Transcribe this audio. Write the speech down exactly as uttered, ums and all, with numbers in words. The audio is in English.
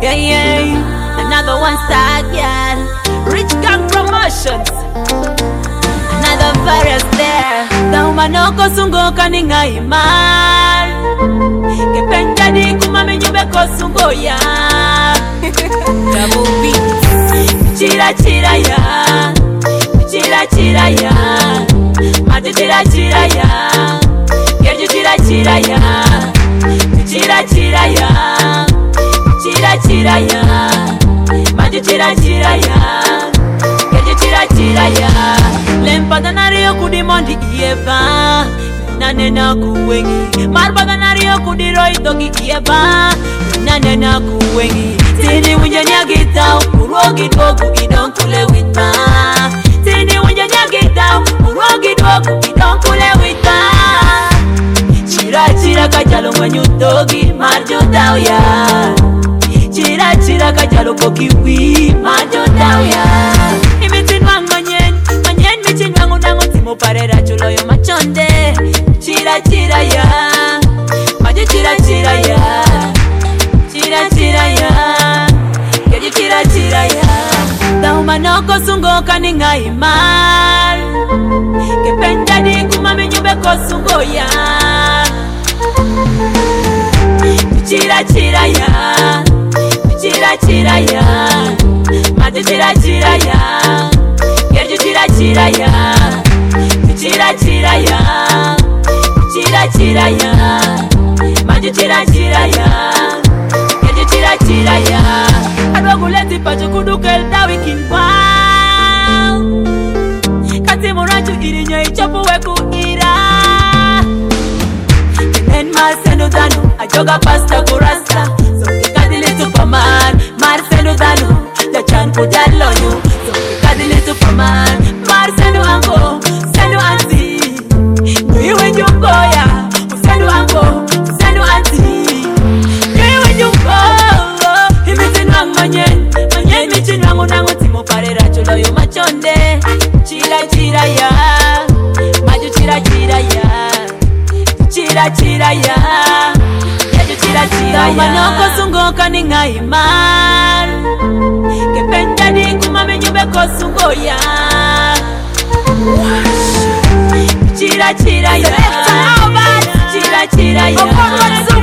Yeah, yeah, another one star girl. Rich Gang Promotions. Another virus there. Dauma noko sungo kaninga imal. Kependa di kumame nyube kosungo ya. Double beats. Chira chira ya. Chira chira ya. Mati chira chira ya. Gerju chira chira ya. Chira chira ya. Chira chira ya. Mati chira chira ya. Gerju chira chira ya. Lempada nario kudimondi ieba. Nanena kuwengi. Marpada nario kudiroi togi ieba. Nanena kuwengi. Tini unjanya gitao. Urogi dogu idonkule wita. Tini unjanya gitao. Urogi dogu idonkule wita. Chira chira kajalo manyutogi marjo tao ya. Chira chira kajalo kokiwi marjo tao ya. Imitin wang manyen, manyen michin wangu nangu timo parera chulo yo machonde. Chira chira ya, majo chira chira ya. Chira chira ya, keju chira chira ya. Dauma noko sungo kaninga imal. Kependa di kumame nyube kosungo ya. Chira chira ya, chira chira ya. Mati chira chira ya. Gerju chira chira ya. Chira chira ya. Chira chira ya. Mati chira chira ya. Gerju chira chira ya. Adoguleti pacho kudukel da wikin wow. Kati murachu irinyo ichopu weku ira. En Marcelo Dano, ajoga pasta kurasta. So kikadili Superman, Marcelo Dano, jachan kujalo you. So kikadili Superman, Marcelo Ango, Selu Anti. Niwe jumboya, Selu Ango, Selu Anti. Niwe jumbo, himitin wang manyen, manyen michin wangu nangu timo parera chulo yo machonde. Chira chira ya, maju chira chira ya. Chira chira ya, keju chira chira ya. Manoko sungo kaninga imal. Kependa di kumame nyube kosungo ya. Chira chira ya, chira chira ya.